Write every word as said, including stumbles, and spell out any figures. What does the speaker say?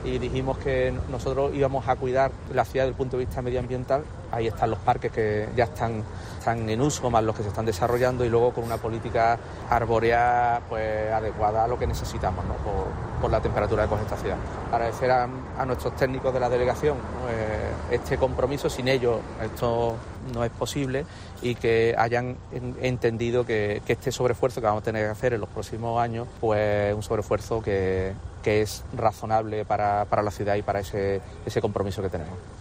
y dijimos que nosotros íbamos a cuidar la ciudad desde el punto de vista medioambiental. Ahí están los parques que ya están, están en uso, más los que se están desarrollando, y luego con una política arbórea pues adecuada a lo que necesitamos, ¿no? por, por la temperatura que coge esta ciudad. Agradecer a, a nuestros técnicos de la delegación, ¿no? eh, este compromiso. Sin ellos esto no es posible, y que hayan en, entendido que, que este sobreesfuerzo que vamos a tener que hacer en los próximos años pues es un sobreesfuerzo que, que es razonable para, para la ciudad y para ese, ese compromiso que tenemos.